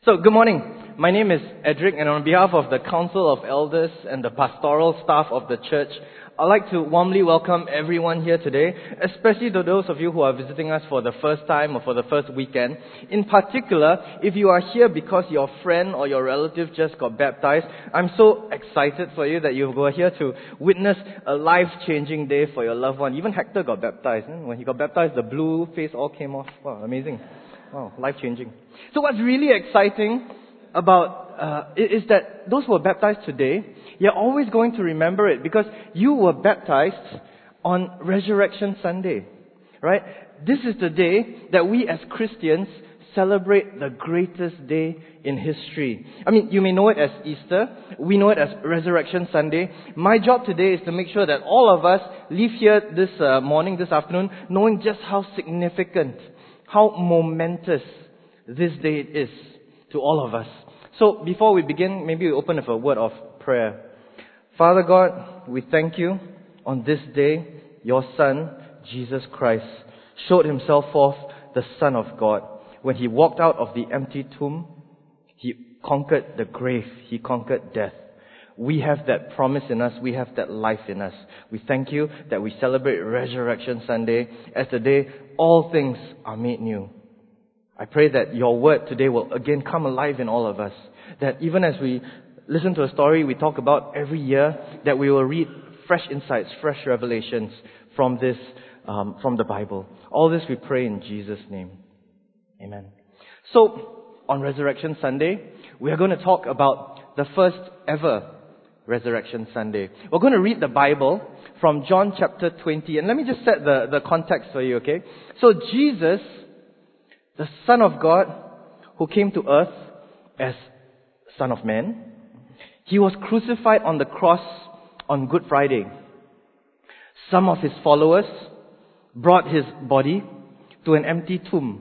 So, good morning. My name is Edric, and on behalf of the Council of Elders and the pastoral staff of the church, I'd like to warmly welcome everyone here today, especially to those of you who are visiting us for the first time or for the first weekend. In particular, if you are here because your friend or your relative just got baptized, I'm so excited for you that you were here to witness a life-changing day for your loved one. Even Hector got baptized. When he got baptized, the blue face all came off. Wow, amazing. Wow, life-changing. So what's really exciting about is that those who are baptized today, you're always going to remember it because you were baptized on Resurrection Sunday, right? This is the day that we as Christians celebrate the greatest day in history. I mean, you may know it as Easter. We know it as Resurrection Sunday. My job today is to make sure that all of us leave here this this afternoon, knowing just how significant, how momentous this day is to all of us. So before we begin, maybe we open with a word of prayer. Father God, we thank you on this day, your Son, Jesus Christ, showed himself forth, the Son of God. When he walked out of the empty tomb, he conquered the grave, he conquered death. We have that promise in us, we have that life in us. We thank you that we celebrate Resurrection Sunday as the day all things are made new. I pray that your word today will again come alive in all of us. That even as we listen to a story we talk about every year, that we will read fresh insights, fresh revelations from this, from the Bible. All this we pray in Jesus' name. Amen. So, on Resurrection Sunday, we are going to talk about the first ever Resurrection Sunday. We're going to read the Bible from John chapter 20. And let me just set the context for you, okay? So Jesus, the Son of God, who came to earth as Son of Man, he was crucified on the cross on Good Friday. Some of his followers brought his body to an empty tomb.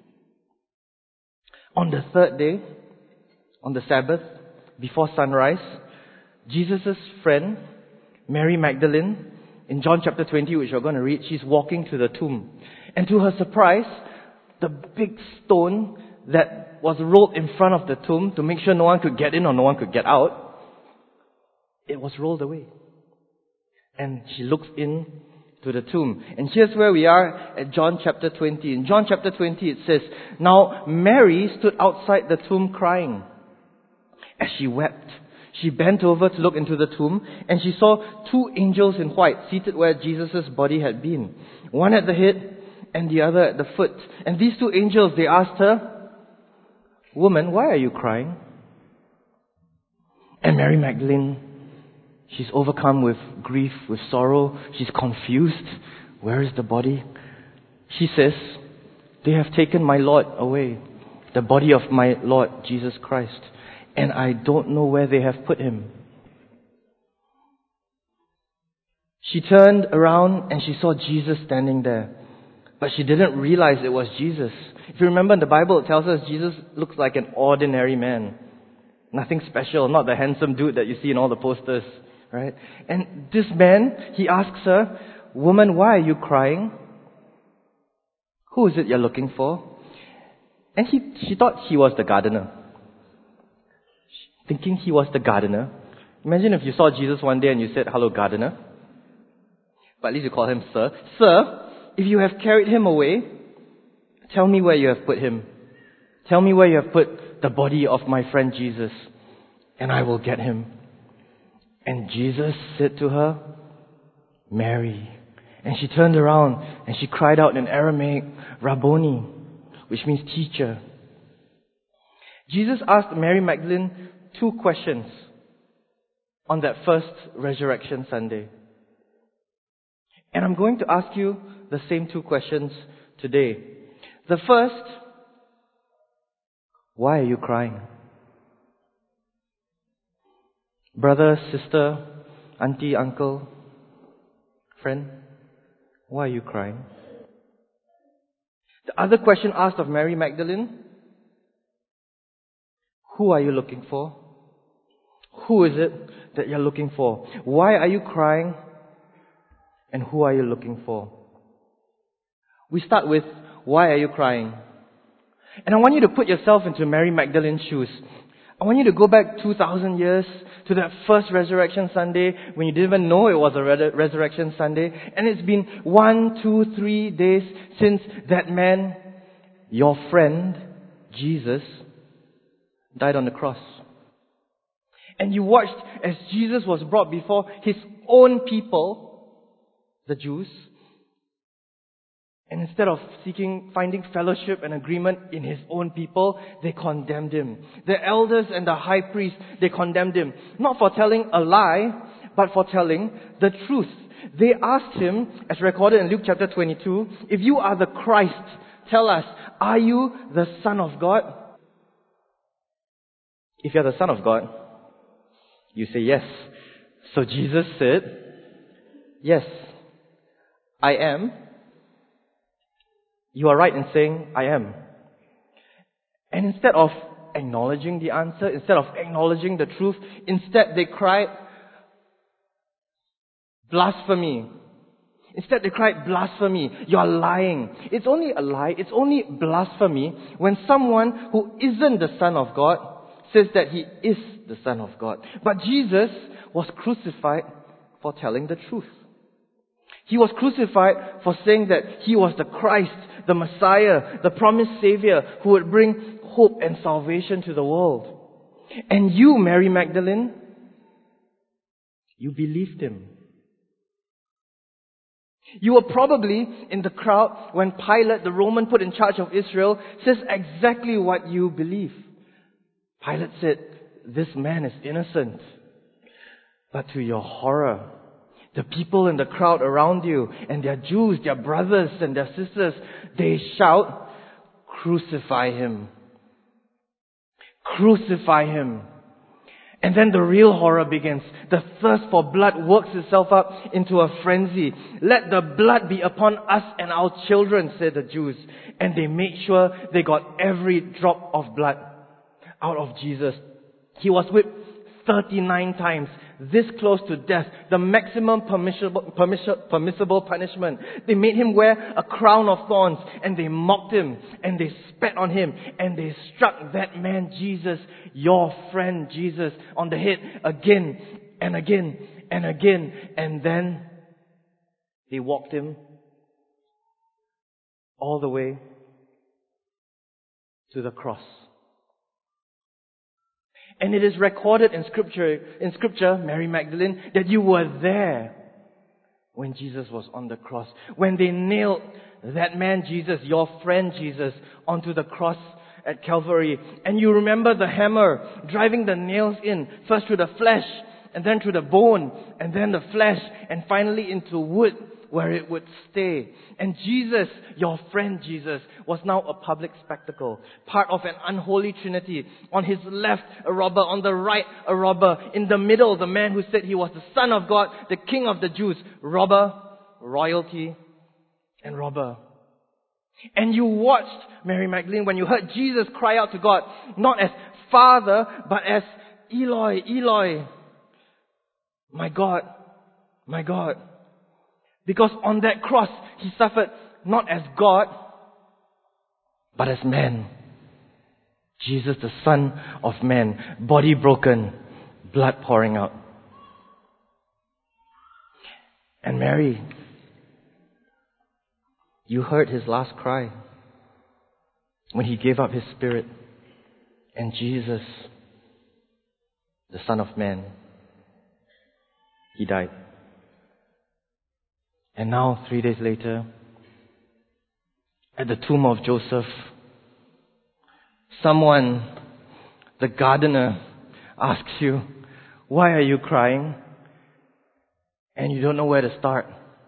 On the third day, on the Sabbath, before sunrise, Jesus' friend, Mary Magdalene, in John chapter 20, which we're going to read, she's walking to the tomb. And to her surprise, the big stone that was rolled in front of the tomb to make sure no one could get in or no one could get out, it was rolled away. And she looks in to the tomb. And here's where we are at John chapter 20. In John chapter 20 it says, "Now Mary stood outside the tomb crying. As she wept, she bent over to look into the tomb, and she saw two angels in white seated where Jesus' body had been, one at the head and the other at the foot. And these two angels, they asked her, 'Woman, why are you crying?' And Mary Magdalene, she's overcome with grief, with sorrow. She's confused. Where is the body? She says, 'They have taken my Lord away, the body of my Lord Jesus Christ, and I don't know where they have put him.' She turned around and she saw Jesus standing there. But she didn't realize it was Jesus. If you remember in the Bible, it tells us Jesus looks like an ordinary man. Nothing special, not the handsome dude that you see in all the posters, right? And this man, he asks her, 'Woman, why are you crying? Who is it you're looking for?' And she thought he was the gardener. Thinking he was the gardener. Imagine if you saw Jesus one day and you said, 'Hello, gardener.' But at least you call him sir. 'Sir, if you have carried him away, tell me where you have put him. Tell me where you have put the body of my friend Jesus, and I will get him.' And Jesus said to her, 'Mary.' And she turned around and she cried out in Aramaic, 'Rabboni,' which means teacher. Jesus asked Mary Magdalene two questions on that first Resurrection Sunday. And I'm going to ask you the same two questions today. The first, why are you crying? Brother, sister, auntie, uncle, friend, why are you crying? The other question asked of Mary Magdalene, who are you looking for? Who is it that you're looking for? Why are you crying? And who are you looking for? We start with, why are you crying? And I want you to put yourself into Mary Magdalene's shoes. I want you to go back 2,000 years to that first Resurrection Sunday when you didn't even know it was a Resurrection Sunday. And it's been 1, 2, 3 days since that man, your friend, Jesus, died on the cross. And you watched as Jesus was brought before his own people, the Jews. And instead of finding fellowship and agreement in his own people, they condemned him. The elders and the high priest, they condemned him. Not for telling a lie, but for telling the truth. They asked him, as recorded in Luke chapter 22, if you are the Christ, tell us, are you the Son of God? If you are the Son of God, you say yes. So Jesus said, yes, I am. You are right in saying, I am. And instead of acknowledging the answer, instead of acknowledging the truth, instead they cried, blasphemy. Instead they cried, blasphemy. You are lying. It's only a lie, it's only blasphemy when someone who isn't the Son of God says that he is the Son of God. But Jesus was crucified for telling the truth. He was crucified for saying that he was the Christ, the Messiah, the promised Savior who would bring hope and salvation to the world. And you, Mary Magdalene, you believed him. You were probably in the crowd when Pilate, the Roman put in charge of Israel, says exactly what you believe. Pilate said, this man is innocent. But to your horror, the people in the crowd around you, and their Jews, their brothers and their sisters, they shout, crucify him. Crucify him. And then the real horror begins. The thirst for blood works itself up into a frenzy. Let the blood be upon us and our children, said the Jews. And they made sure they got every drop of blood out of Jesus. He was whipped 39 times, this close to death, the maximum permissible punishment. They made him wear a crown of thorns, and they mocked him, and they spat on him, and they struck that man Jesus, your friend Jesus, on the head again and again and again. And then they walked him all the way to the cross. And it is recorded in Scripture, Mary Magdalene, that you were there when Jesus was on the cross. When they nailed that man Jesus, your friend Jesus, onto the cross at Calvary. And you remember the hammer driving the nails in, first through the flesh, and then through the bone, and then the flesh, and finally into wood, where it would stay. And Jesus, your friend Jesus, was now a public spectacle, part of an unholy trinity. On his left, a robber. On the right, a robber. In the middle, the man who said he was the Son of God, the King of the Jews. Robber, royalty, and robber. And you watched, Mary Magdalene, when you heard Jesus cry out to God, not as Father, but as Eloi, Eloi, my God, my God. Because on that cross, he suffered not as God, but as man. Jesus, the Son of Man, body broken, blood pouring out. And Mary, you heard his last cry when he gave up his spirit. And Jesus, the Son of Man, he died. And now, 3 days later, at the tomb of Joseph, someone, the gardener, asks you, why are you crying? And you don't know where to start.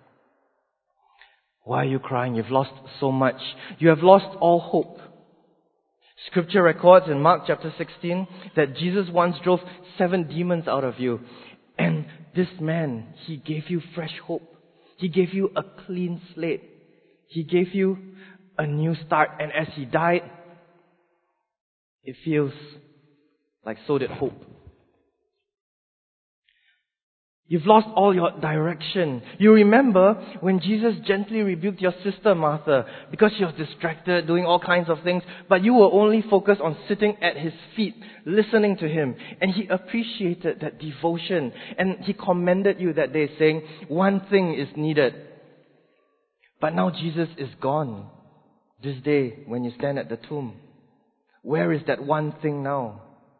Why are you crying? You've lost so much. You have lost all hope. Scripture records in Mark chapter 16 that Jesus once drove 7 demons out of you. And this man, he gave you fresh hope. He gave you a clean slate. He gave you a new start. And as he died, it feels like so did hope. You've lost all your direction. You remember when Jesus gently rebuked your sister Martha because she was distracted, doing all kinds of things, but you were only focused on sitting at His feet, listening to Him. And He appreciated that devotion. And He commended you that day, saying, one thing is needed. But now Jesus is gone. This day, when you stand at the tomb, where is that one thing now?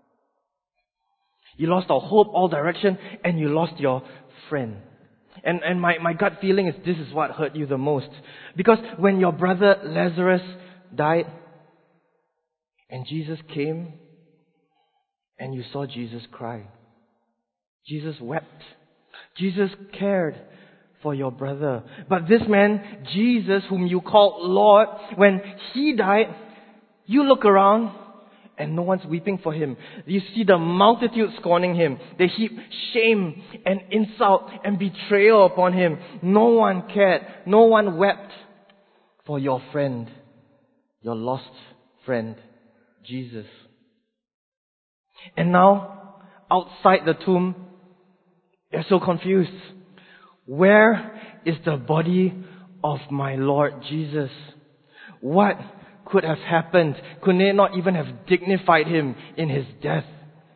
You lost all hope, all direction, and you lost your friend. And my gut feeling is this is what hurt you the most. Because when your brother Lazarus died, and Jesus came, and you saw Jesus cry. Jesus wept. Jesus cared for your brother. But this man, Jesus, whom you call Lord, when He died, you look around, and no one's weeping for Him. You see the multitude scorning Him. They heap shame and insult and betrayal upon Him. No one cared. No one wept for your friend, your lost friend, Jesus. And now, outside the tomb, you're so confused. Where is the body of my Lord Jesus? What could have happened? Could they not even have dignified Him in His death?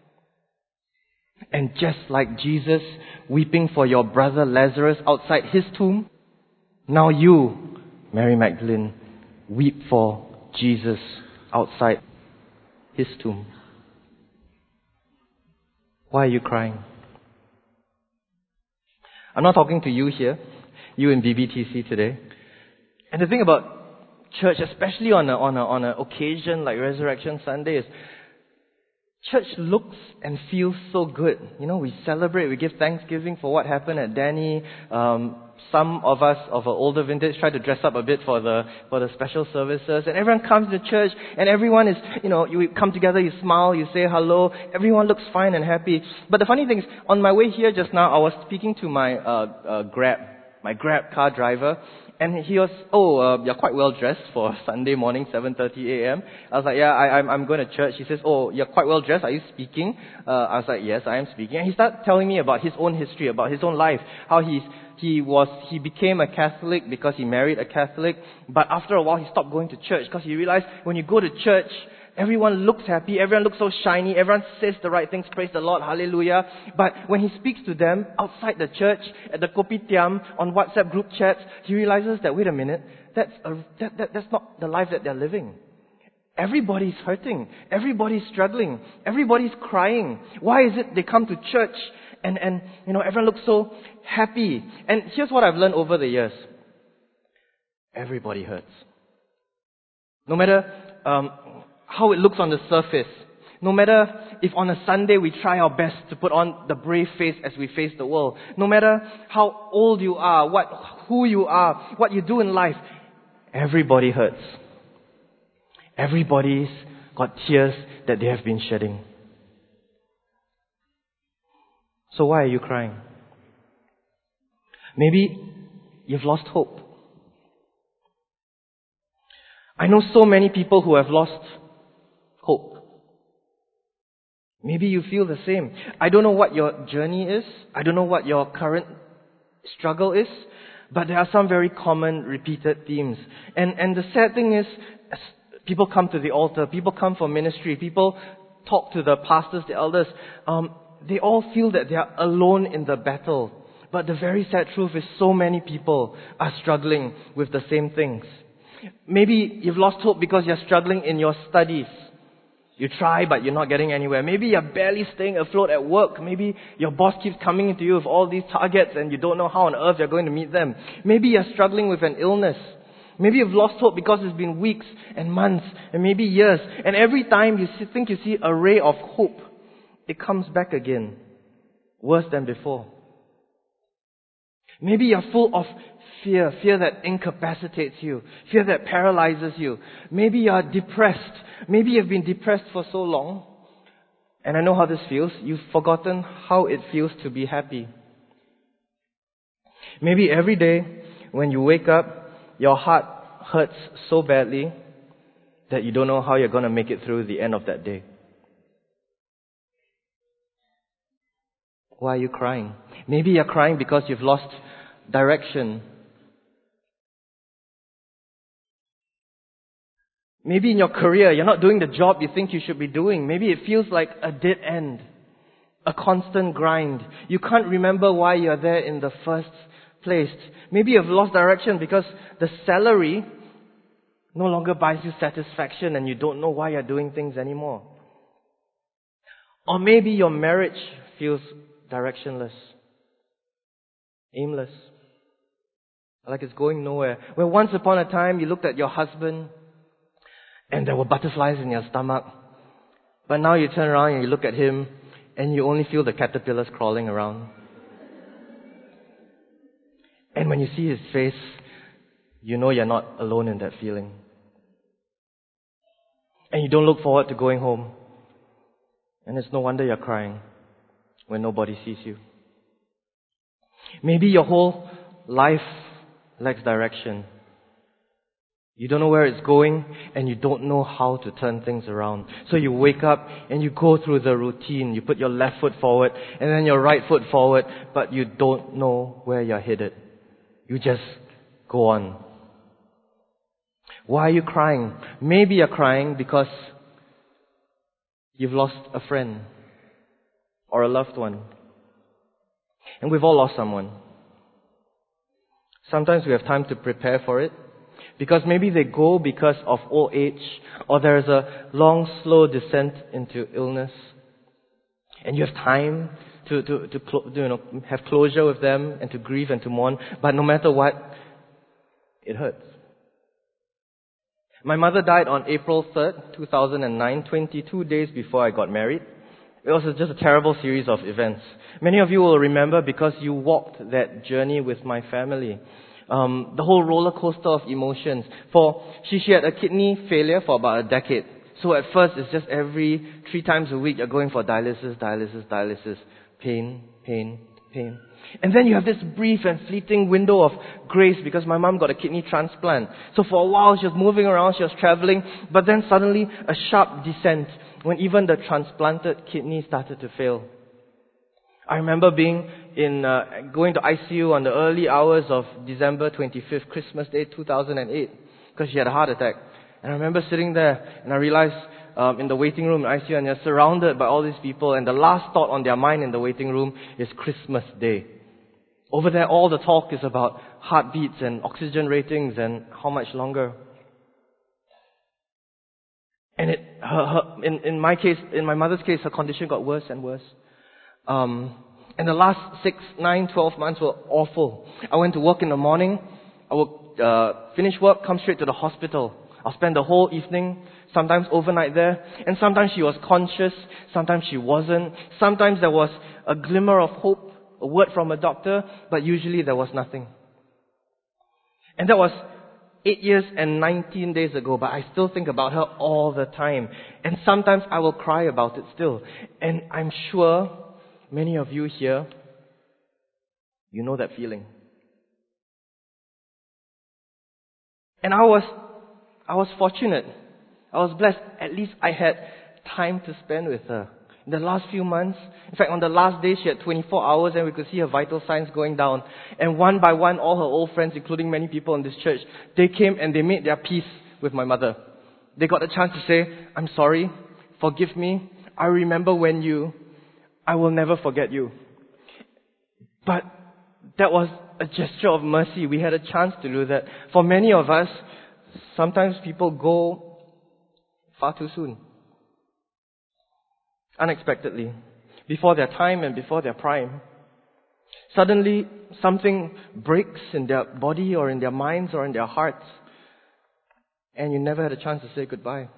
And just like Jesus weeping for your brother Lazarus outside his tomb, now you, Mary Magdalene, weep for Jesus outside His tomb. Why are you crying? I'm not talking to you here, you in BBTC today. And the thing about church, especially on an occasion like Resurrection Sunday, is church looks and feels so good. You know, we celebrate, we give thanksgiving for what happened at Danny. Some of us of an older vintage try to dress up a bit for the special services, and everyone comes to church, and everyone is, you come together, you smile, you say hello, everyone looks fine and happy. But the funny thing is, on my way here just now, I was speaking to my Grab car driver, and he was, you're quite well dressed for Sunday morning, 7:30 a.m. I was like, yeah, I'm going to church. He says, you're quite well dressed. Are you speaking? I was like, yes, I am speaking. And he started telling me about his own history, about his own life, how he became a Catholic because he married a Catholic, but after a while he stopped going to church because he realized when you go to church, everyone looks happy, everyone looks so shiny, everyone says the right things, praise the Lord, hallelujah. But when he speaks to them outside the church, at the kopitiam, on WhatsApp group chats, he realizes that, wait a minute, that's not the life that they're living. Everybody's hurting, everybody's struggling, everybody's crying. Why is it they come to church and everyone looks so happy? And here's what I've learned over the years. Everybody hurts. No matter how it looks on the surface. No matter if on a Sunday we try our best to put on the brave face as we face the world. No matter how old you are, who you are, what you do in life, everybody hurts. Everybody's got tears that they have been shedding. So why are you crying? Maybe you've lost hope. I know so many people who have lost hope. Maybe you feel the same. I don't know what your journey is. I don't know what your current struggle is. But there are some very common repeated themes. And the sad thing is, as people come to the altar, people come for ministry, people talk to the pastors, the elders, they all feel that they are alone in the battle. But the very sad truth is so many people are struggling with the same things. Maybe you've lost hope because you're struggling in your studies. You try, but you're not getting anywhere. Maybe you're barely staying afloat at work. Maybe your boss keeps coming to you with all these targets and you don't know how on earth you're going to meet them. Maybe you're struggling with an illness. Maybe you've lost hope because it's been weeks and months and maybe years. And every time you think you see a ray of hope, it comes back again, worse than before. Maybe you're full of fear that incapacitates you, fear that paralyzes you. Maybe you're depressed. Maybe you've been depressed for so long. And I know how this feels. You've forgotten how it feels to be happy. Maybe every day when you wake up, your heart hurts so badly that you don't know how you're going to make it through the end of that day. Why are you crying? Maybe you're crying because you've lost direction. Maybe in your career, you're not doing the job you think you should be doing. Maybe it feels like a dead end, a constant grind. You can't remember why you're there in the first place. Maybe you've lost direction because the salary no longer buys you satisfaction and you don't know why you're doing things anymore. Or maybe your marriage feels directionless, aimless, like it's going nowhere. Where once upon a time you looked at your husband and there were butterflies in your stomach. But now you turn around and you look at him and you only feel the caterpillars crawling around. And when you see his face, you know you're not alone in that feeling. And you don't look forward to going home. And it's no wonder you're crying when nobody sees you. Maybe your whole life lacks direction. You don't know where it's going and you don't know how to turn things around. So you wake up and you go through the routine. You put your left foot forward and then your right foot forward, but you don't know where you're headed. You just go on. Why are you crying? Maybe you're crying because you've lost a friend or a loved one. And we've all lost someone. Sometimes we have time to prepare for it. Because maybe they go because of old age, or there is a long, slow descent into illness. And you have time to have closure with them and to grieve and to mourn. But no matter what, it hurts. My mother died on April 3rd, 2009, 22 days before I got married. It was just a terrible series of events. Many of you will remember because you walked that journey with my family. The whole roller coaster of emotions. She had a kidney failure for about a decade. So at first it's just every 3 times a week you're going for dialysis. Pain. And then you have this brief and fleeting window of grace because my mom got a kidney transplant. So for a while she was moving around, she was traveling, but then suddenly a sharp descent when even the transplanted kidney started to fail. I remember going to ICU on the early hours of December 25th, Christmas Day 2008, because she had a heart attack. And I remember sitting there and I realized in the waiting room in ICU and you're surrounded by all these people and the last thought on their mind in the waiting room is Christmas Day. Over there all the talk is about heartbeats and oxygen ratings and how much longer. And in my mother's case, her condition got worse and worse. And the last 6, 9, 12 months were awful. I went to work in the morning. I would finish work, come straight to the hospital. I'll spend the whole evening, sometimes overnight there. And sometimes she was conscious, sometimes she wasn't. Sometimes there was a glimmer of hope, a word from a doctor, but usually there was nothing. And that was 8 years and 19 days ago, but I still think about her all the time. And sometimes I will cry about it still. And I'm sure many of you here, you know that feeling. And I was fortunate. I was blessed. At least I had time to spend with her. In the last few months, in fact, on the last day, she had 24 hours and we could see her vital signs going down. And one by one, all her old friends, including many people in this church, they came and they made their peace with my mother. They got a chance to say, I'm sorry, forgive me, I remember I will never forget you. But that was a gesture of mercy. We had a chance to do that. For many of us, sometimes people go far too soon. Unexpectedly. Before their time and before their prime. Suddenly, something breaks in their body or in their minds or in their hearts. And you never had a chance to say goodbye.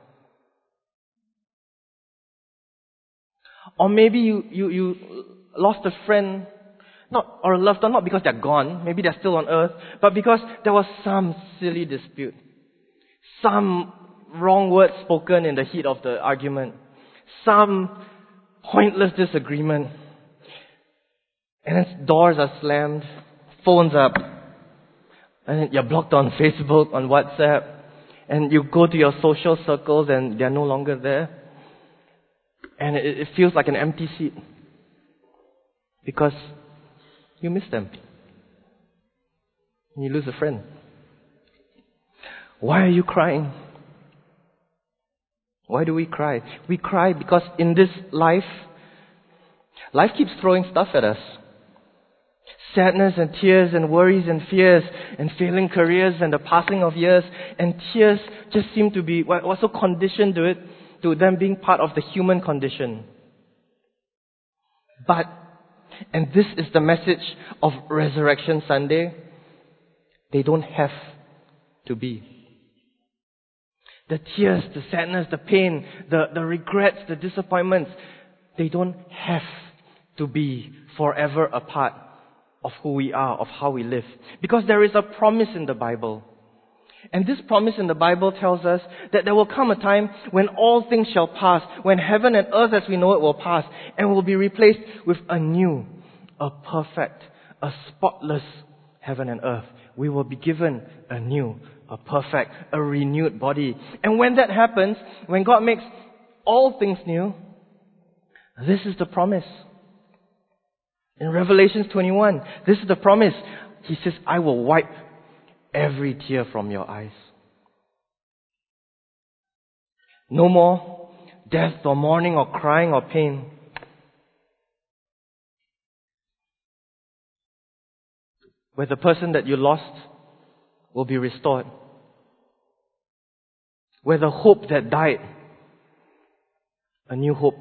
Or maybe you lost a friend, or a loved one, not because they're gone, maybe they're still on earth, but because there was some silly dispute. Some wrong words spoken in the heat of the argument. Some pointless disagreement. And then doors are slammed, phones up, and you're blocked on Facebook, on WhatsApp, and you go to your social circles and they're no longer there. And it feels like an empty seat. Because you miss them. And you lose a friend. Why are you crying? Why do we cry? We cry because in this life keeps throwing stuff at us. Sadness and tears and worries and fears and failing careers and the passing of years, and tears just seem to be, we're so conditioned to them being part of the human condition. But, and this is the message of Resurrection Sunday, they don't have to be. The tears, the sadness, the pain, the regrets, the disappointments, they don't have to be forever a part of who we are, of how we live. Because there is a promise in the Bible. And this promise in the Bible tells us that there will come a time when all things shall pass, when heaven and earth as we know it will pass, and will be replaced with a new, a perfect, a spotless heaven and earth. We will be given a new, a perfect, a renewed body. And when that happens, when God makes all things new, this is the promise. In Revelation 21, this is the promise. He says, I will wipe every tear from your eyes. No more death or mourning or crying or pain. Where the person that you lost will be restored. Where the hope that died, a new hope.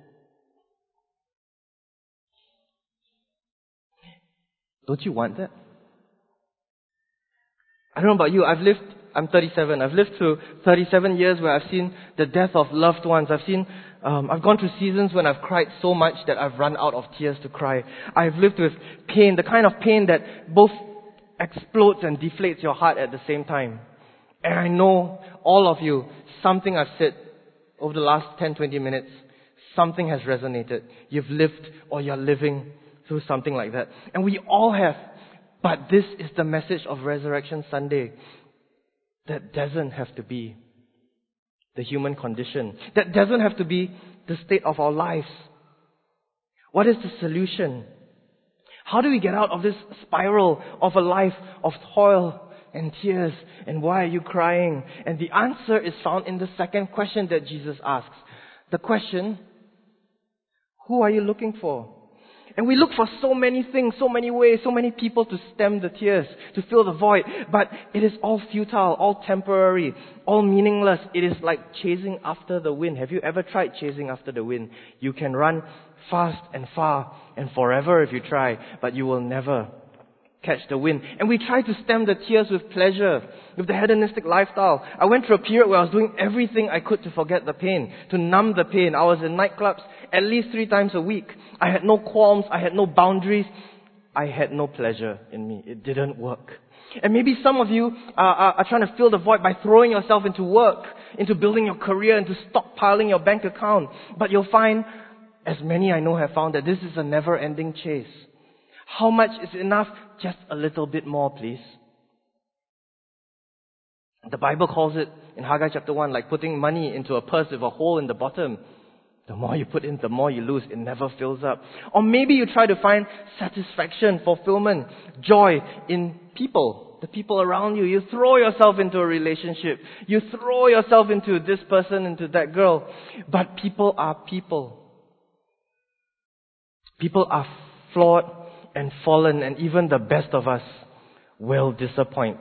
Don't you want that? I don't know about you, I'm 37. I've lived through 37 years where I've seen the death of loved ones. I've gone through seasons when I've cried so much that I've run out of tears to cry. I've lived with pain, the kind of pain that both explodes and deflates your heart at the same time. And I know all of you, something I've said over the last 10-20 minutes, something has resonated. You've lived or you're living through something like that. And we all have. But this is the message of Resurrection Sunday. That doesn't have to be the human condition. That doesn't have to be the state of our lives. What is the solution? How do we get out of this spiral of a life of toil and tears and why are you crying? And the answer is found in the second question that Jesus asks. The question, who are you looking for? And we look for so many things, so many ways, so many people to stem the tears, to fill the void. But it is all futile, all temporary, all meaningless. It is like chasing after the wind. Have you ever tried chasing after the wind? You can run fast and far and forever if you try, but you will never catch the wind. And we try to stem the tears with pleasure, with the hedonistic lifestyle. I went through a period where I was doing everything I could to forget the pain, to numb the pain. I was in nightclubs at least 3 times a week. I had no qualms, I had no boundaries, I had no pleasure in me. It didn't work. And maybe some of you are trying to fill the void by throwing yourself into work, into building your career, into stockpiling your bank account. But you'll find, as many I know have found, that this is a never-ending chase. How much is enough? Just a little bit more, please. The Bible calls it, in Haggai chapter 1, like putting money into a purse with a hole in the bottom. The more you put in, the more you lose. It never fills up. Or maybe you try to find satisfaction, fulfillment, joy in people, the people around you. You throw yourself into a relationship. You throw yourself into this person, into that girl. But people are people. People are flawed and fallen, and even the best of us will disappoint.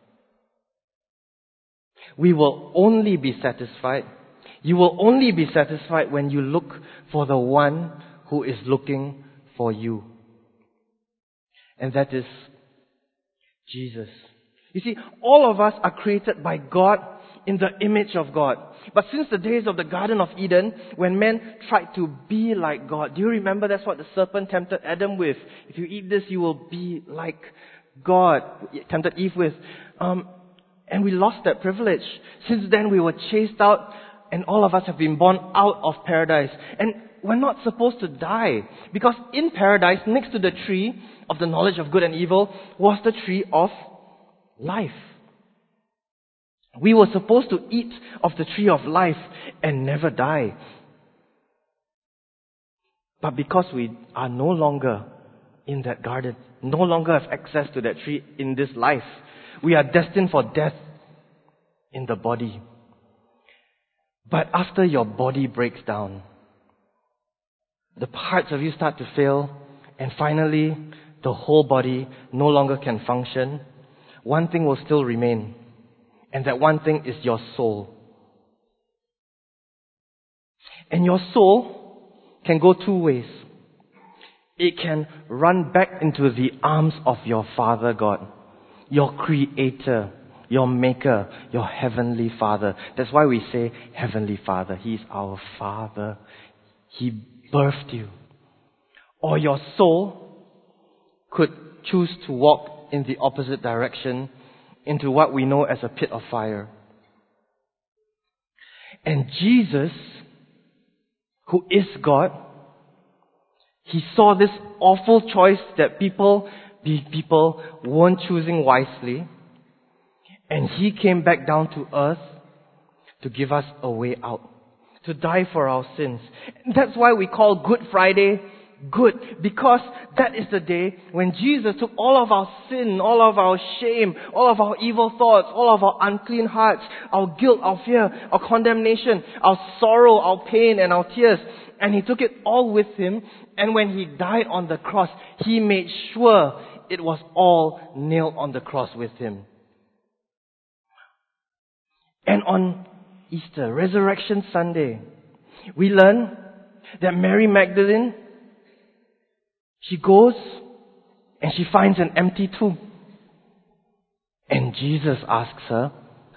We will only be satisfied. You will only be satisfied when you look for the one who is looking for you. And that is Jesus. You see, all of us are created by God in the image of God. But since the days of the Garden of Eden, when men tried to be like God, do you remember that's what the serpent tempted Adam with? If you eat this, you will be like God, tempted Eve with. And we lost that privilege. Since then, we were chased out, and all of us have been born out of paradise. And we're not supposed to die. Because in paradise, next to the tree of the knowledge of good and evil, was the tree of life. We were supposed to eat of the tree of life and never die. But because we are no longer in that garden, no longer have access to that tree in this life. We are destined for death in the body. But after your body breaks down, the parts of you start to fail, and finally, the whole body no longer can function. One thing will still remain, and that one thing is your soul. And your soul can go two ways. It can run back into the arms of your Father God, your Creator, your Maker, your Heavenly Father. That's why we say Heavenly Father. He is our Father. He birthed you. Or your soul could choose to walk in the opposite direction into what we know as a pit of fire. And Jesus, who is God, He saw this awful choice that people weren't choosing wisely, and He came back down to earth to give us a way out, to die for our sins. That's why we call Good Friday good, because that is the day when Jesus took all of our sin, all of our shame, all of our evil thoughts, all of our unclean hearts, our guilt, our fear, our condemnation, our sorrow, our pain, and our tears, and He took it all with Him. And when He died on the cross, He made sure it was all nailed on the cross with Him. And on Easter, Resurrection Sunday, we learn that Mary Magdalene, she goes and she finds an empty tomb. And Jesus asks her,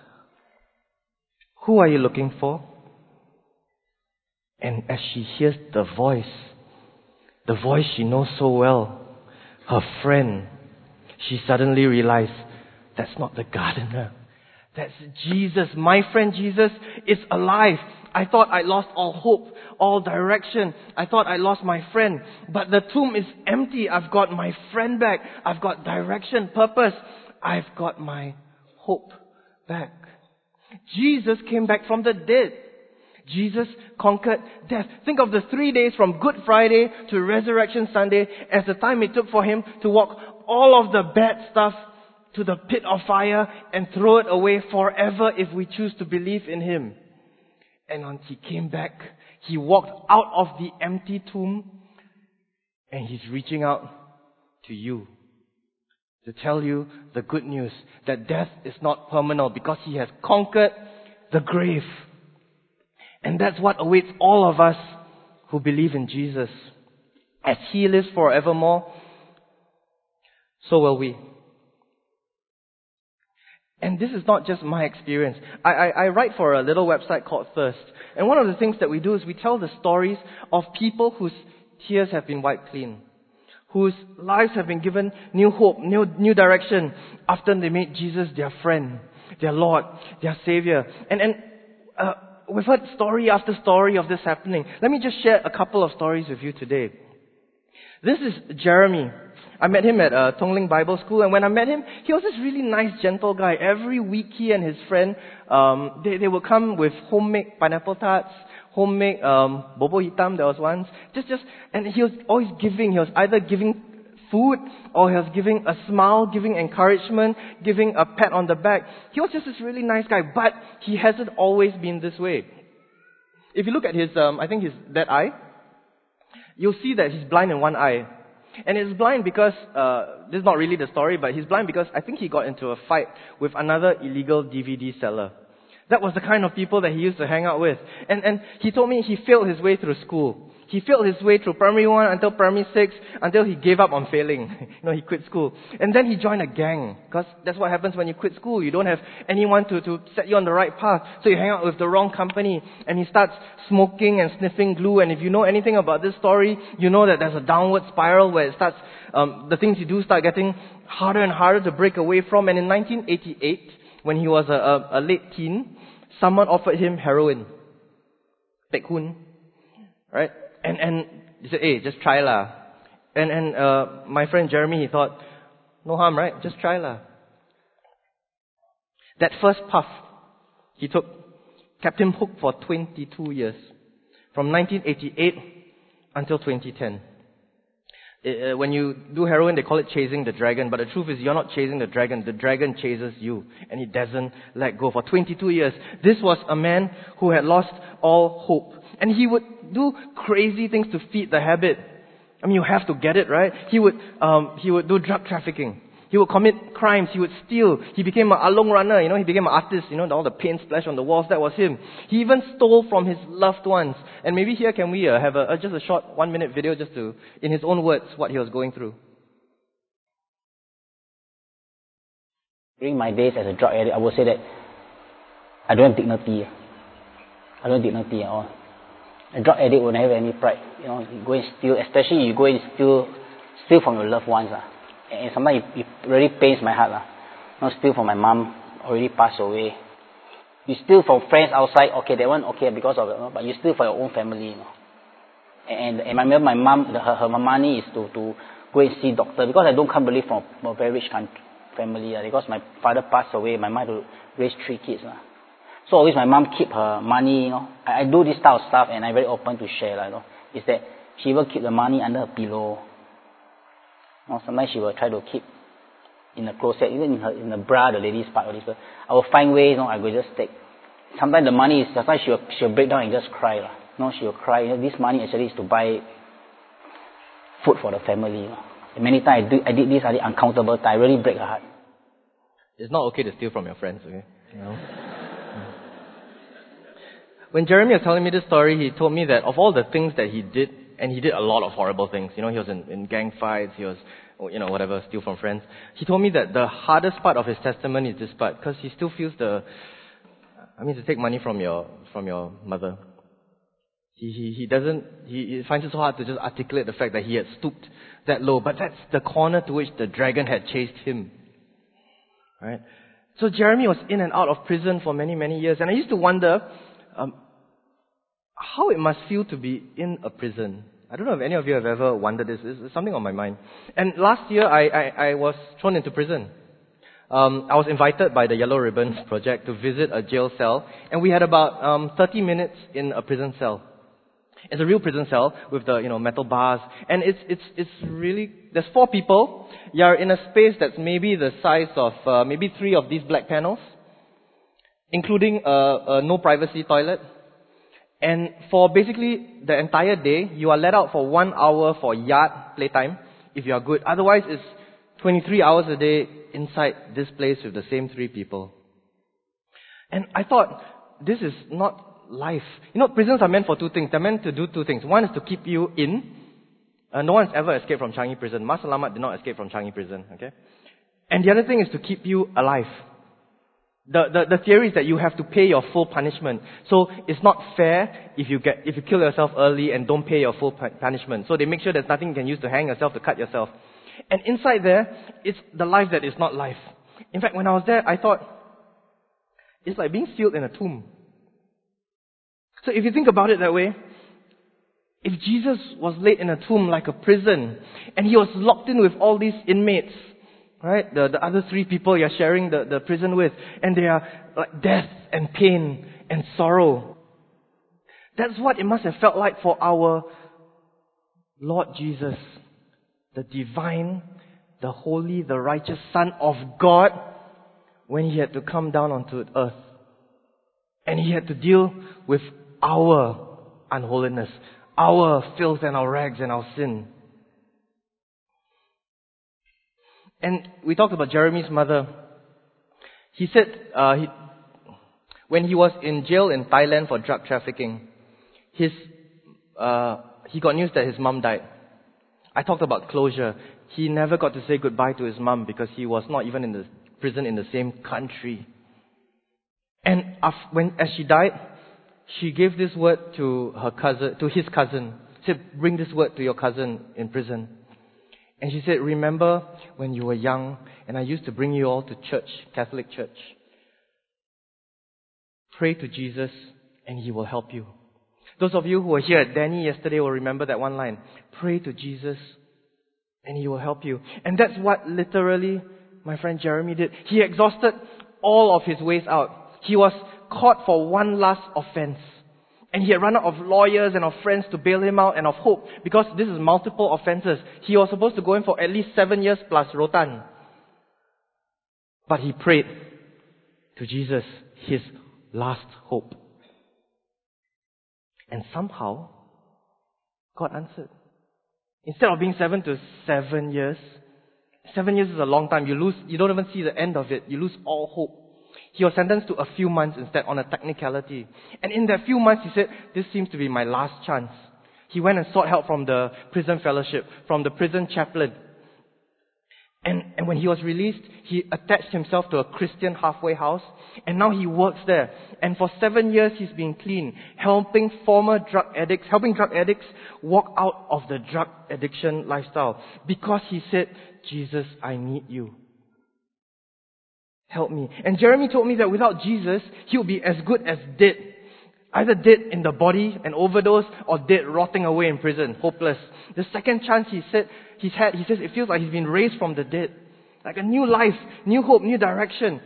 "Who are you looking for?" And as she hears the voice she knows so well, her friend, she suddenly realizes, that's not the gardener. That's Jesus. My friend Jesus is alive. I thought I lost all hope, all direction. I thought I lost my friend. But the tomb is empty. I've got my friend back. I've got direction, purpose. I've got my hope back. Jesus came back from the dead. Jesus conquered death. Think of the 3 days from Good Friday to Resurrection Sunday as the time it took for Him to walk all of the bad stuff to the pit of fire and throw it away forever if we choose to believe in Him. And when He came back, He walked out of the empty tomb, and He's reaching out to you to tell you the good news that death is not permanent because He has conquered the grave. And that's what awaits all of us who believe in Jesus. As He lives forevermore, so will we. And this is not just my experience. I write for a little website called Thirst. And one of the things that we do is we tell the stories of people whose tears have been wiped clean, whose lives have been given new hope, new direction after they made Jesus their friend, their Lord, their Savior. And we've heard story after story of this happening. Let me just share a couple of stories with you today. This is Jeremy. I met him at Tongling Bible School, and when I met him, he was this really nice, gentle guy. Every week, he and his friend, they would come with homemade pineapple tarts, homemade bobo hitam. There was once, and he was always giving. He was either giving food, or he was giving a smile, giving encouragement, giving a pat on the back. He was just this really nice guy, but he hasn't always been this way. If you look at his, that eye, you'll see that he's blind in one eye. And he's blind because, this is not really the story, but he's blind because I think he got into a fight with another illegal DVD seller. That was the kind of people that he used to hang out with. And he told me he failed his way through school. He failed his way through primary 1 until primary 6, until he gave up on failing. He quit school. And then he joined a gang, because that's what happens when you quit school. You don't have anyone to set you on the right path. So you hang out with the wrong company, and he starts smoking and sniffing glue. And if you know anything about this story, you know that there's a downward spiral where it starts, the things you do start getting harder and harder to break away from. And in 1988, when he was a late teen, someone offered him heroin. Pek Hun. Right? And he said, "Hey, just try lah." And my friend Jeremy, he thought, no harm, right? Just try lah. That first puff he took kept him hooked for 22 years. From 1988 until 2010. When you do heroin, they call it chasing the dragon. But the truth is, you're not chasing the dragon. The dragon chases you. And he doesn't let go. For 22 years, this was a man who had lost all hope. And he would do crazy things to feed the habit. I mean, you have to get it, right? He would do drug trafficking. He would commit crimes. He would steal. He became an along runner. He became an artist. All the paint splash on the walls. That was him. He even stole from his loved ones. And maybe here can we have just a short 1-minute video just to, in his own words, what he was going through. During my days as a drug addict, I would say that I don't have dignity. I don't have dignity at all. A drug addict will never have any pride. You go and steal, especially you go and steal from your loved ones. And sometimes it really pains my heart. Steal from my mom, already passed away. You steal from friends outside, okay, that one okay because of it, but you steal for your own family. And I remember my mom, her money is to go and see doctor, because I don't come really from a very rich family. Because my father passed away, my mom had to raise 3 kids. So always my mom keep her money. I do this type of stuff, and I'm very open to share. Is that she will keep the money under her pillow. Sometimes she will try to keep in the closet, even in the bra, the ladies' part. I will find ways. I will just take. Sometimes the money is. Sometimes she'll break down and just cry. She will cry. This money actually is to buy food for the family. And many times I did this. I did uncountable times. I really break her heart. It's not okay to steal from your friends, okay? When Jeremy was telling me this story, he told me that of all the things that he did, and he did a lot of horrible things. He was in gang fights, he was, whatever, steal from friends. He told me that the hardest part of his testimony is this part, because he still feels to take money from your mother. He finds it so hard to just articulate the fact that he had stooped that low, but that's the corner to which the dragon had chased him. Right? So Jeremy was in and out of prison for many, many years, and I used to wonder, how it must feel to be in a prison. I don't know if any of you have ever wondered this. It's something on my mind. And last year, I was thrown into prison. I was invited by the Yellow Ribbons Project to visit a jail cell, and we had about 30 minutes in a prison cell. It's a real prison cell with the metal bars, and it's really, there's 4 people. You're in a space that's maybe the size of maybe 3 of these black panels, including a no privacy toilet. And for basically the entire day, you are let out for 1 hour for yard playtime, if you are good. Otherwise, it's 23 hours a day inside this place with the same 3 people. And I thought, this is not life. Prisons are meant for 2 things. They're meant to do 2 things. One is to keep you in. No one's ever escaped from Changi Prison. Mas Selamat did not escape from Changi Prison. Okay? And the other thing is to keep you alive. The theory is that you have to pay your full punishment. So it's not fair if you kill yourself early and don't pay your full punishment. So they make sure there's nothing you can use to hang yourself, to cut yourself. And inside there, it's the life that is not life. In fact, when I was there, I thought, it's like being sealed in a tomb. So if you think about it that way, if Jesus was laid in a tomb like a prison, and he was locked in with all these inmates, right? The other 3 people you're sharing the prison with, and they are like death and pain and sorrow. That's what it must have felt like for our Lord Jesus, the divine, the holy, the righteous Son of God, when he had to come down onto earth. And he had to deal with our unholiness, our filth and our rags and our sin. And we talked about Jeremy's mother. He said when he was in jail in Thailand for drug trafficking, he got news that his mom died. I talked about closure. He never got to say goodbye to his mom because he was not even in the prison in the same country. And as she died, she gave this word to his cousin. She said, "Bring this word to your cousin in prison." And she said, "Remember when you were young and I used to bring you all to church, Catholic church. Pray to Jesus and he will help you." Those of you who were here at Danny yesterday will remember that one line. Pray to Jesus and he will help you. And that's what literally my friend Jeremy did. He exhausted all of his ways out. He was caught for one last offense. And he had run out of lawyers and of friends to bail him out and of hope, because this is multiple offenses. He was supposed to go in for at least 7 years plus rotan. But he prayed to Jesus, his last hope. And somehow, God answered. Instead of being 7 to 7 years, 7 years is a long time. You don't even see the end of it. You lose all hope. He was sentenced to a few months instead on a technicality. And in that few months, he said, this seems to be my last chance. He went and sought help from the prison fellowship, from the prison chaplain. And when he was released, he attached himself to a Christian halfway house. And now he works there. And for 7 years, he's been clean, helping drug addicts walk out of the drug addiction lifestyle. Because he said, Jesus, I need you. Help me. And Jeremy told me that without Jesus, he would be as good as dead. Either dead in the body, an overdose, or dead rotting away in prison, hopeless. The second chance he says it feels like he's been raised from the dead. Like a new life, new hope, new direction.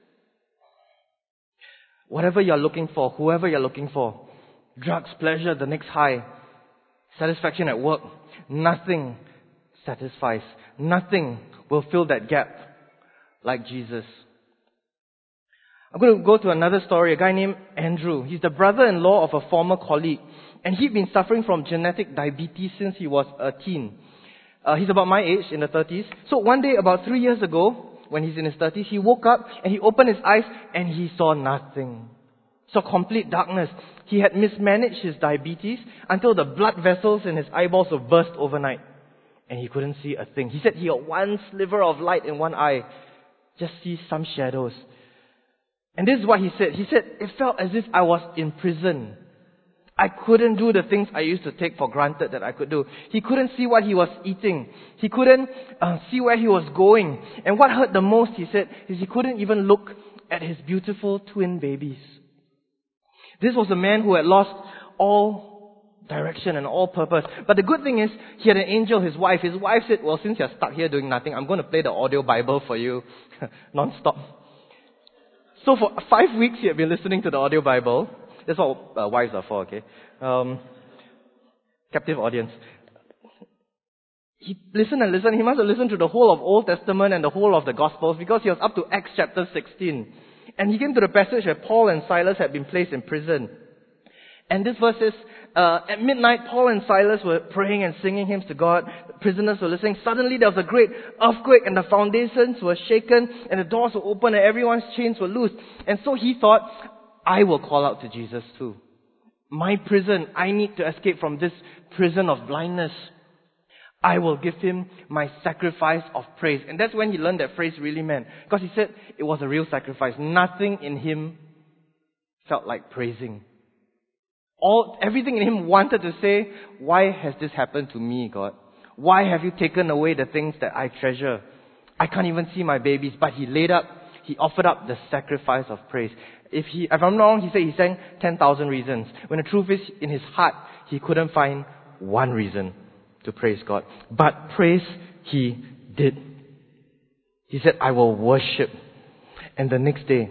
Whatever you're looking for, whoever you're looking for, drugs, pleasure, the next high, satisfaction at work, nothing satisfies. Nothing will fill that gap like Jesus. I'm going to go to another story, a guy named Andrew. He's the brother-in-law of a former colleague. And he'd been suffering from genetic diabetes since he was a teen. He's about my age, in the 30s. So one day, about 3 years ago, when he's in his 30s, he woke up and he opened his eyes and he saw nothing. Saw complete darkness. He had mismanaged his diabetes until the blood vessels in his eyeballs were burst overnight. And he couldn't see a thing. He said he had one sliver of light in one eye. Just see some shadows. And this is what he said. He said, it felt as if I was in prison. I couldn't do the things I used to take for granted that I could do. He couldn't see what he was eating. He couldn't see where he was going. And what hurt the most, he said, is he couldn't even look at his beautiful twin babies. This was a man who had lost all direction and all purpose. But the good thing is, he had an angel, his wife. His wife said, well, since you're stuck here doing nothing, I'm going to play the audio Bible for you non-stop. So for 5 weeks, he had been listening to the audio Bible. That's what wives are for, okay? Captive audience. He listened and listened. He must have listened to the whole of Old Testament and the whole of the Gospels, because he was up to Acts chapter 16. And he came to the passage where Paul and Silas had been placed in prison. And this verse says, at midnight, Paul and Silas were praying and singing hymns to God. The prisoners were listening. Suddenly there was a great earthquake and the foundations were shaken and the doors were open and everyone's chains were loosed. And so he thought, I will call out to Jesus too. My prison, I need to escape from this prison of blindness. I will give him my sacrifice of praise. And that's when he learned that phrase really meant. Because he said it was a real sacrifice. Nothing in him felt like praising. Everything in him wanted to say, why has this happened to me, God? Why have you taken away the things that I treasure? I can't even see my babies. But he offered up the sacrifice of praise. If I'm not wrong, he said he sang 10,000 reasons. When the truth is, in his heart, he couldn't find one reason to praise God. But praise he did. He said, I will worship. And the next day,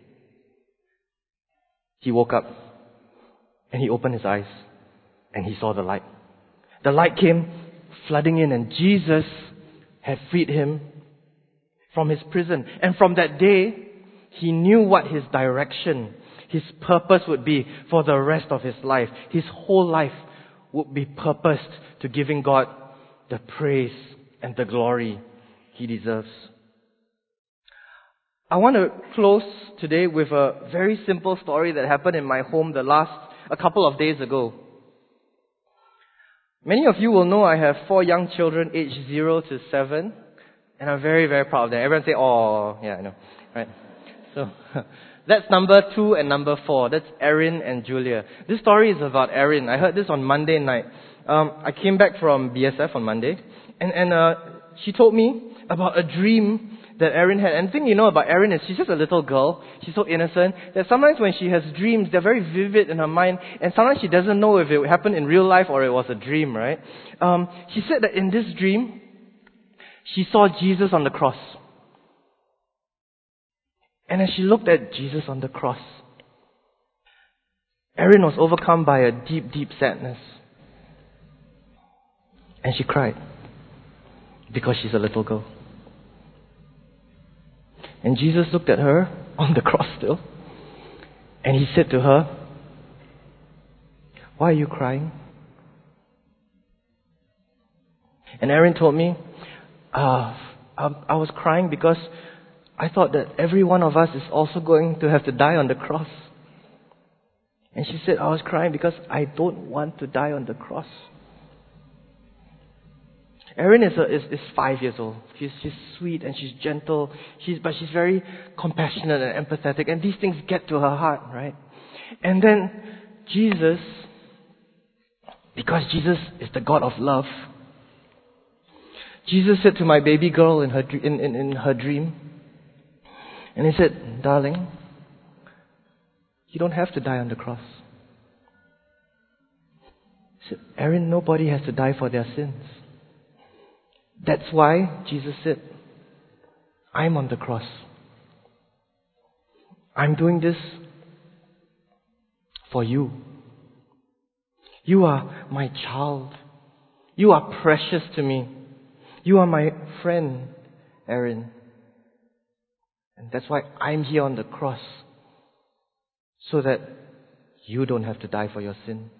he woke up and he opened his eyes and he saw the light. The light came flooding in and Jesus had freed him from his prison. And from that day, he knew what his direction, his purpose would be for the rest of his life. His whole life would be purposed to giving God the praise and the glory he deserves. I want to close today with a very simple story that happened in my home a couple of days ago. Many of you will know I have 4 young children aged 0 to 7, and I'm very, very proud of them. Everyone say, oh, yeah, I know, right? So, that's number 2 and number 4. That's Erin and Julia. This story is about Erin. I heard this on Monday night. I came back from BSF on Monday, and she told me about a dream that Erin had. And the thing you know about Erin is she's just a little girl. She's so innocent that sometimes when she has dreams, they're very vivid in her mind, and sometimes she doesn't know if it happened in real life or it was a dream, right? She said that in this dream, she saw Jesus on the cross. And as she looked at Jesus on the cross, Erin was overcome by a deep, deep sadness. And she cried because she's a little girl. And Jesus looked at her on the cross still, and he said to her, "Why are you crying?" And Erin told me, I was crying because I thought that every one of us is also going to have to die on the cross. And she said, I was crying because I don't want to die on the cross. Erin is 5 years old. She's sweet and she's gentle, but she's very compassionate and empathetic, and these things get to her heart, right? And then Jesus, because Jesus is the God of love, Jesus said to my baby girl in her dream, and he said, "Darling, you don't have to die on the cross." He said, "Erin, nobody has to die for their sins." That's why Jesus said, "I'm on the cross. I'm doing this for you. You are my child. You are precious to me. You are my friend, Erin. And that's why I'm here on the cross, so that you don't have to die for your sin."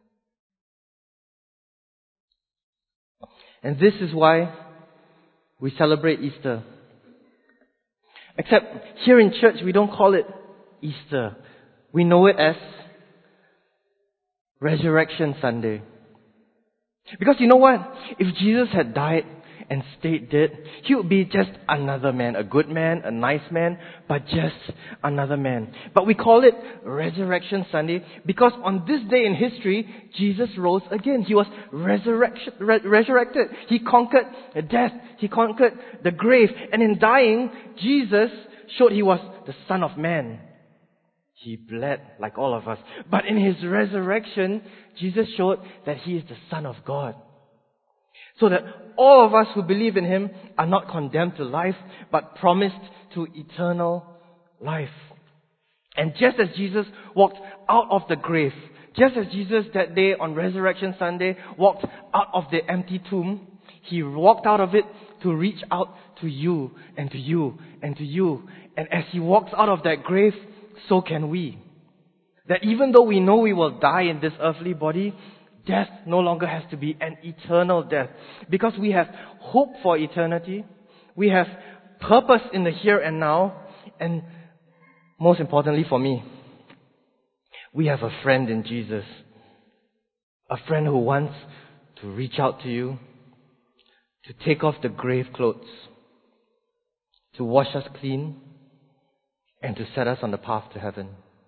And this is why we celebrate Easter. Except here in church, we don't call it Easter. We know it as Resurrection Sunday. Because you know what? If Jesus had died and stayed dead, he would be just another man, a good man, a nice man, but just another man. But we call it Resurrection Sunday because on this day in history, Jesus rose again. He was resurrected. He conquered death. He conquered the grave. And in dying, Jesus showed he was the Son of Man. He bled like all of us. But in his resurrection, Jesus showed that he is the Son of God. So that all of us who believe in him are not condemned to life, but promised to eternal life. And just as Jesus walked out of the grave, just as Jesus that day on Resurrection Sunday walked out of the empty tomb, he walked out of it to reach out to you and to you and to you. And as he walks out of that grave, so can we. That even though we know we will die in this earthly body, death no longer has to be an eternal death. Because we have hope for eternity, we have purpose in the here and now, and most importantly for me, we have a friend in Jesus. A friend who wants to reach out to you, to take off the grave clothes, to wash us clean, and to set us on the path to heaven.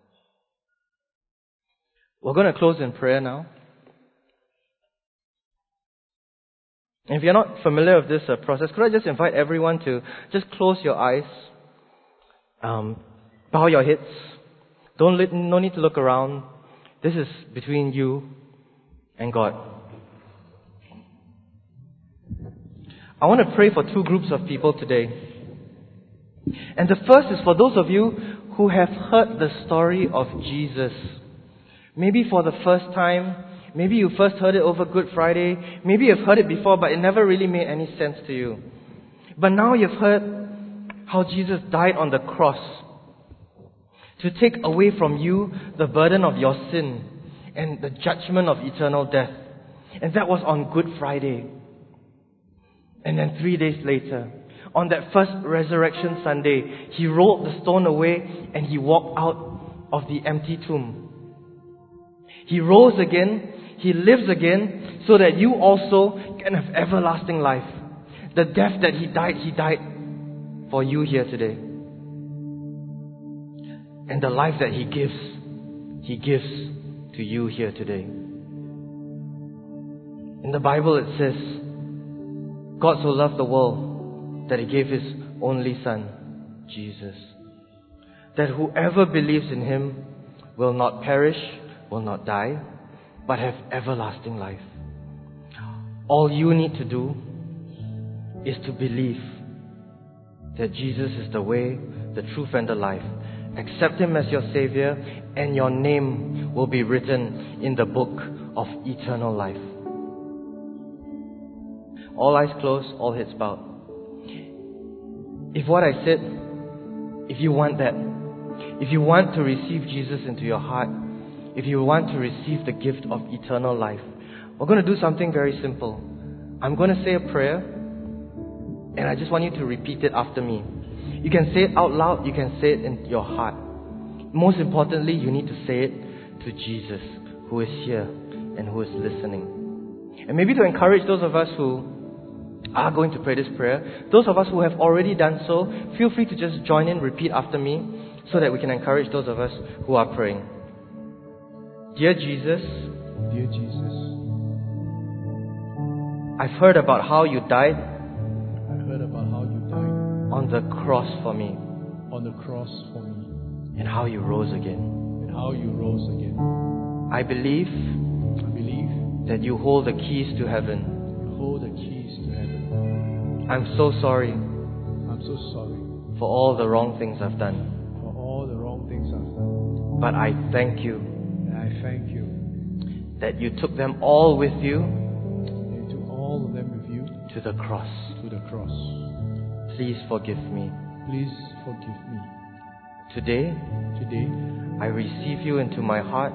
We're going to close in prayer now. And if you're not familiar with this process, could I just invite everyone to just close your eyes, bow your heads. No need to look around. This is between you and God. I want to pray for two groups of people today. And the first is for those of you who have heard the story of Jesus. Maybe for the first time, maybe you first heard it over Good Friday, maybe you've heard it before but it never really made any sense to you. But now you've heard how Jesus died on the cross to take away from you the burden of your sin and the judgment of eternal death. And that was on Good Friday. And then 3 days later, on that first Resurrection Sunday, he rolled the stone away and he walked out of the empty tomb. He rose again, he lives again, so that you also can have everlasting life. The death that he died for you here today. And the life that he gives to you here today. In the Bible it says, God so loved the world that he gave his only Son, Jesus. That whoever believes in him will not perish, will not die, but have everlasting life. All you need to do is to believe that Jesus is the way, the truth and the life. Accept Him as your Savior, and your name will be written in the book of eternal life. All eyes closed, all heads bowed. If what I said, if you want that, if you want to receive Jesus into your heart, if you want to receive the gift of eternal life, we're going to do something very simple. I'm going to say a prayer, and I just want you to repeat it after me. You can say it out loud, you can say it in your heart. Most importantly, you need to say it to Jesus, who is here and who is listening. And maybe to encourage those of us who are going to pray this prayer, those of us who have already done so, feel free to just join in, repeat after me, so that we can encourage those of us who are praying. Dear Jesus, I've heard about how you died on the cross for me, and how you rose again. I believe that you hold the keys to heaven. I'm so sorry for all the wrong things I've done. But I thank you that you took them all with you to the cross. Please forgive me. Today, I receive you into my heart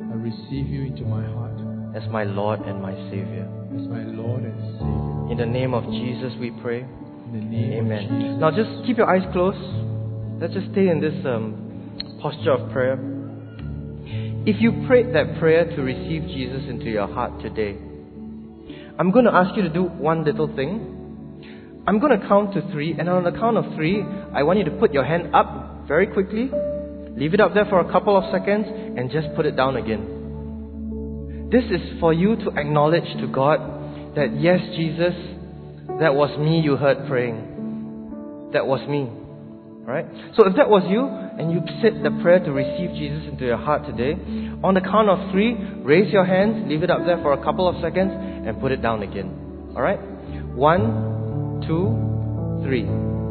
as my Lord and my Savior. In the name of Jesus we pray. Amen. Now just keep your eyes closed. Let's just stay in this posture of prayer. If you prayed that prayer to receive Jesus into your heart today, I'm going to ask you to do one little thing. I'm going to count to 3, and on the count of 3, I want you to put your hand up very quickly, leave it up there for a couple of seconds, and just put it down again. This is for you to acknowledge to God that, yes, Jesus, that was me you heard praying. That was me. Right? So if that was you, and you said the prayer to receive Jesus into your heart today, on the count of 3, raise your hands, leave it up there for a couple of seconds, and put it down again. Alright? 1, 2, 3.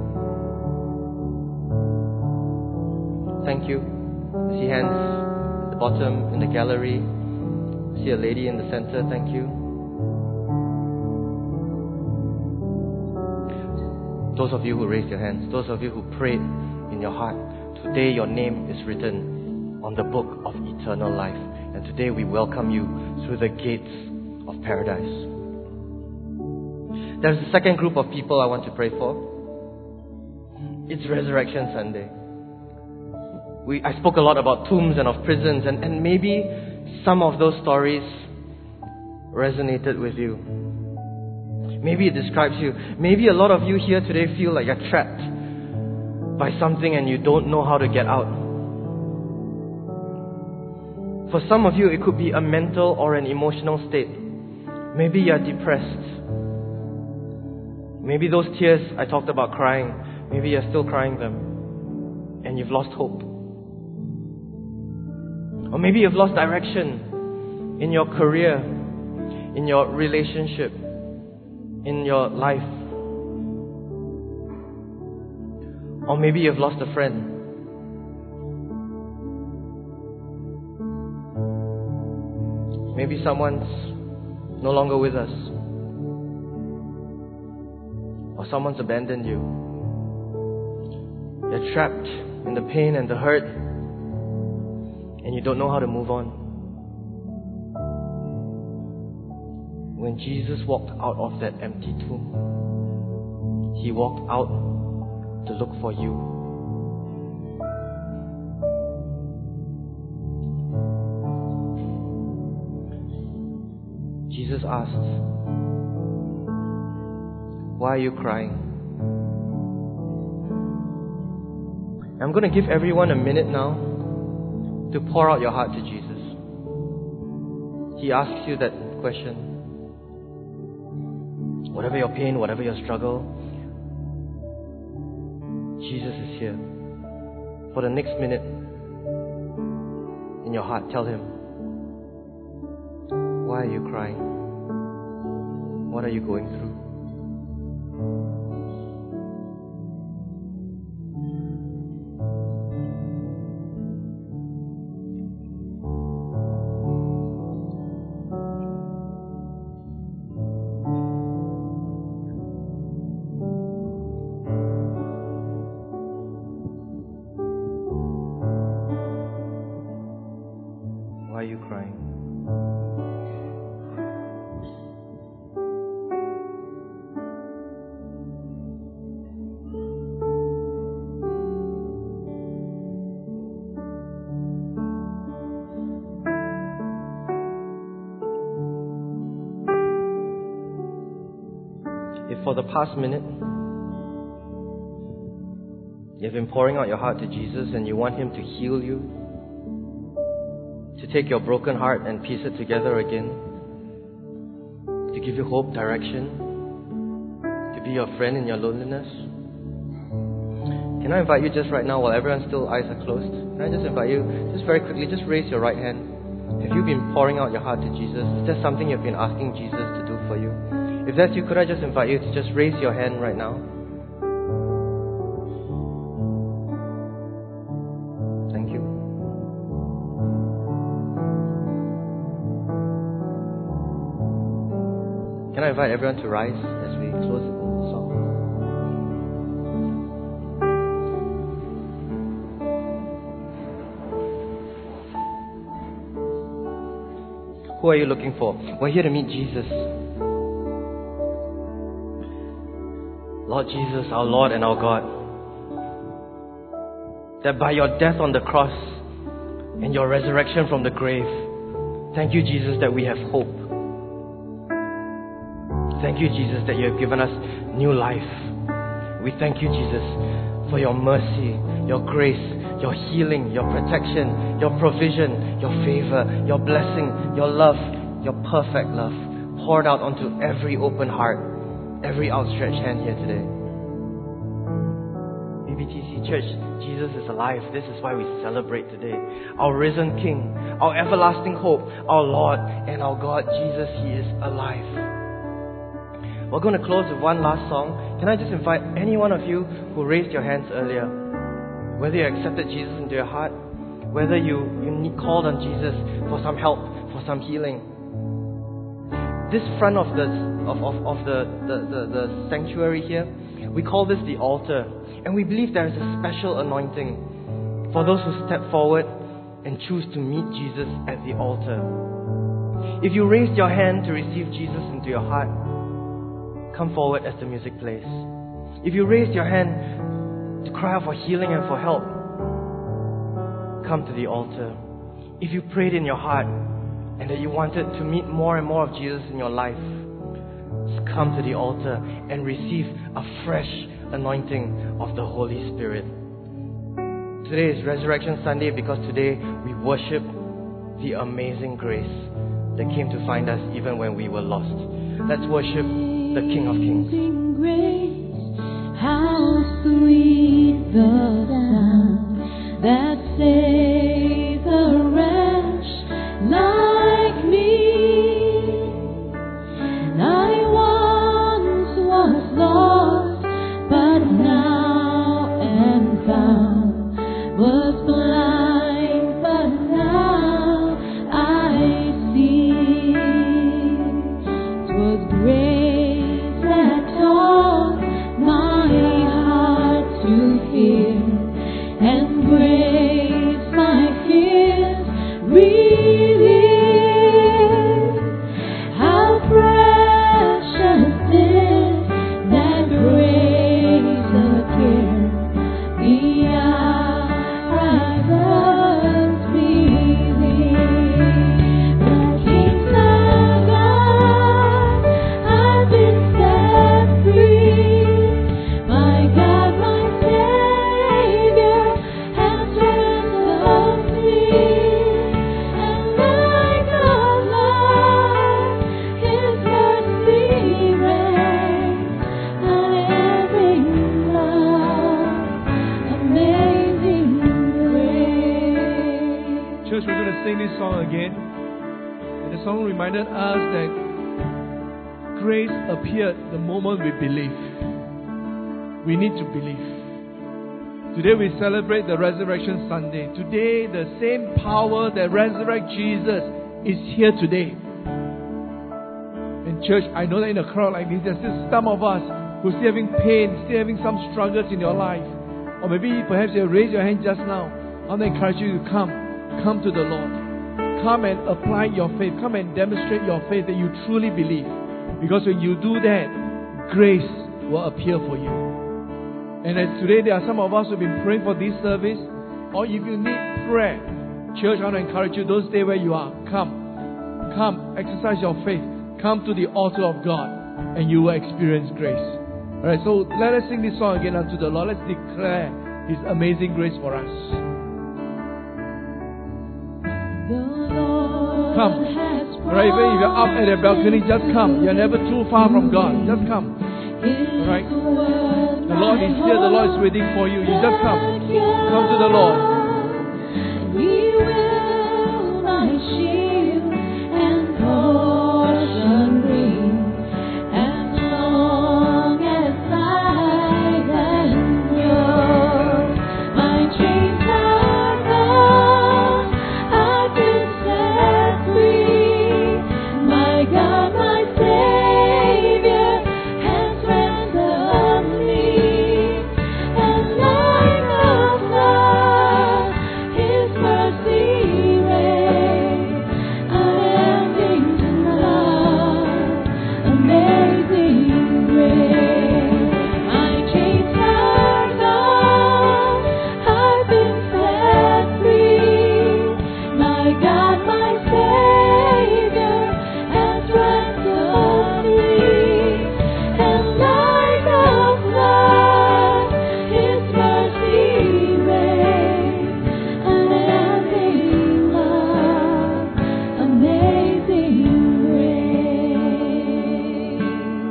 Thank you. I see hands at the bottom in the gallery. I see a lady in the center. Thank you. Those of you who raised your hands, those of you who prayed in your heart, today your name is written on the book of eternal life. And today we welcome you through the gates of paradise. There's a second group of people I want to pray for. It's Resurrection Sunday. I spoke a lot about tombs and of prisons, and maybe some of those stories resonated with you. Maybe it describes you. Maybe a lot of you here today feel like you're trapped by something and you don't know how to get out. For some of you, it could be a mental or an emotional state. Maybe you're depressed. Maybe those tears I talked about crying, maybe you're still crying them and you've lost hope. Or maybe you've lost direction in your career, in your relationship, in your life. Or maybe you've lost a friend. Maybe someone's no longer with us. Or someone's abandoned you. You're trapped in the pain and the hurt, and you don't know how to move on. When Jesus walked out of that empty tomb, He walked out to look for you. Jesus asked, "Why are you crying?" I'm going to give everyone a minute now to pour out your heart to Jesus. He asks you that question. Whatever your pain, whatever your struggle, Jesus is here. For the next minute in your heart, tell Him, why are you crying? What are you going through? If for the past minute you've been pouring out your heart to Jesus and you want Him to heal you, to take your broken heart and piece it together again, to give you hope, direction, to be your friend in your loneliness, can I invite you just right now, while everyone's still eyes are closed, can I just invite you, just very quickly, just raise your right hand. Have you been pouring out your heart to Jesus? Is there something you've been asking Jesus to do for you? If that's you, could I just invite you to just raise your hand right now? Thank you. Can I invite everyone to rise as we close the song? Who are you looking for? We're here to meet Jesus. Lord Jesus, our Lord and our God, that by your death on the cross and your resurrection from the grave, thank you, Jesus, that we have hope. Thank you, Jesus, that you have given us new life. We thank you, Jesus, for your mercy, your grace, your healing, your protection, your provision, your favor, your blessing, your love, your perfect love poured out onto every open heart, every outstretched hand here today. BBTC Church, Jesus is alive. This is why we celebrate today. Our risen King, our everlasting hope, our Lord and our God, Jesus, He is alive. We're going to close with one last song. Can I just invite any one of you who raised your hands earlier, whether you accepted Jesus into your heart, whether you called on Jesus for some help, for some healing. This front of the sanctuary here, we call this the altar, and we believe there is a special anointing for those who step forward and choose to meet Jesus at the altar. If you raised your hand to receive Jesus into your heart, come forward as the music plays. If you raised your hand to cry out for healing and for help, come to the altar. If you prayed in your heart and that you wanted to meet more and more of Jesus in your life, just come to the altar and receive a fresh anointing of the Holy Spirit. Today is Resurrection Sunday because today we worship the amazing grace that came to find us even when we were lost. Let's worship the King of Kings. Grace, how sweet the sound that saved a wretch like me. I once was lost, but now am found. Was blind, but now I see. 'Twas grace that taught my heart to fear, and grace my fears relieved. How precious is that grace appeared, the hour I first believed. The kingdom of God, I've been set free. My God, my Savior, has ransomed me. And like a flood, His mercy reigns unending love, amazing grace. Church, we're going to sing this song again. And the song reminded us that grace appeared the moment we believe. We need to believe. Today we celebrate the Resurrection Sunday. Today the same power that resurrected Jesus is here today. And church, I know that in a crowd like this, there's still some of us who are still having pain, still having some struggles in your life. Or maybe perhaps you raised your hand just now. I want to encourage you to come to the Lord. Come and apply your faith. Come and demonstrate your faith that you truly believe. Because when you do that, grace will appear for you. And as today there are some of us who have been praying for this service, or if you need prayer, church, I want to encourage you, don't stay where you are. Come, exercise your faith. Come to the altar of God. and you will experience grace. Alright, so let us sing this song again unto the Lord. Let's declare His amazing grace for us. Come. Alright, even if you're up at the balcony, just come. You're never too far from God. Just come. Alright. The Lord is here. The Lord is waiting for you. You just come. Come to the Lord. He will my shield and portion bring, as long as life endures. My chains are gone, I've been set free. My God, my Savior has ransomed me, and like a flood, His mercy reigns, unending love, amazing grace. My chains are gone, I've been set free. My God, my Savior has ransomed me, and like a flood, His mercy reigns, unending love, amazing grace.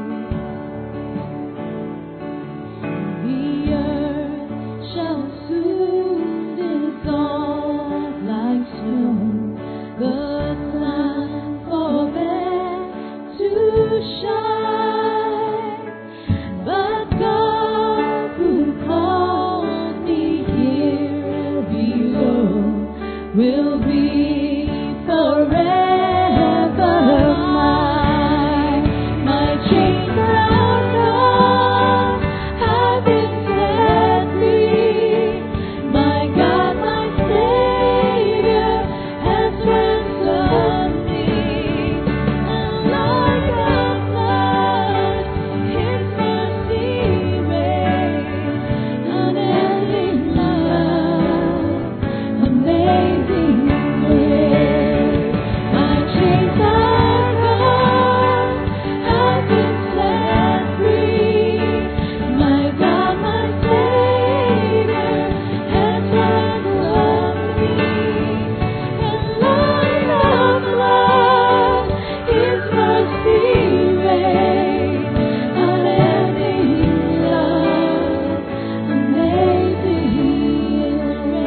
The earth shall soon dissolve like snow. The sun forbear to shine, but God who calls me here below will be forever mine. My chains are gone, I've been set free. My God, my Savior has ransomed me, and like a flood, His mercy reigns, unending love, amazing grace. My chains are gone, I've been set free. My God, my Savior has ransomed me, and like a flood, His mercy reigns, unending love, amazing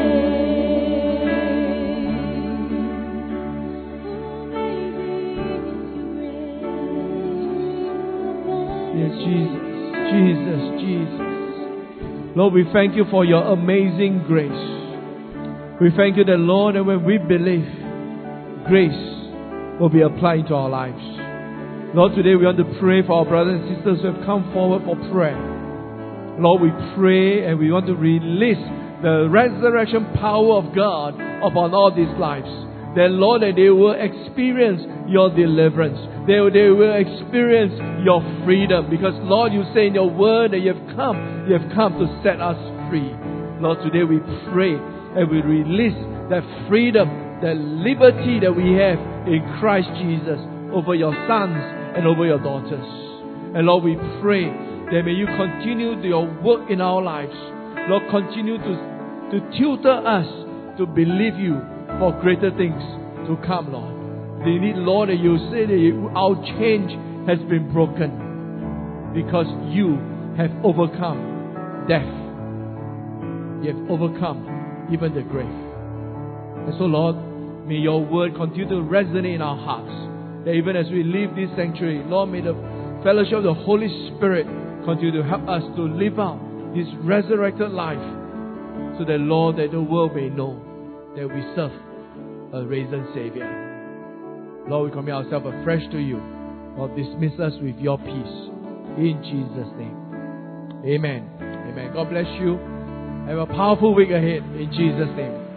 grace. Yes, Jesus. Jesus, Jesus. Lord, we thank you for your amazing grace. We thank you that, Lord, that when we believe, grace will be applied to our lives. Lord, today we want to pray for our brothers and sisters who have come forward for prayer. Lord, we pray and we want to release the resurrection power of God upon all these lives. That, Lord, that they will experience your deliverance. They will experience your freedom. Because, Lord, you say in your word that you have come to set us free. Lord, today we pray and we release that freedom, that liberty that we have in Christ Jesus over your sons and over your daughters. And Lord, we pray that may you continue your work in our lives. Lord, continue to tutor us to believe you for greater things to come, Lord. We need, Lord, that you say that our change has been broken because you have overcome death. You have overcome even the grave. And so, Lord, may your word continue to resonate in our hearts. That even as we leave this sanctuary, Lord, may the fellowship of the Holy Spirit continue to help us to live out this resurrected life, so that, Lord, that the world may know that we serve a risen Savior. Lord, we commit ourselves afresh to you. Lord, dismiss us with your peace. In Jesus' name. Amen. Amen. God bless you. Have a powerful week ahead. In Jesus' name.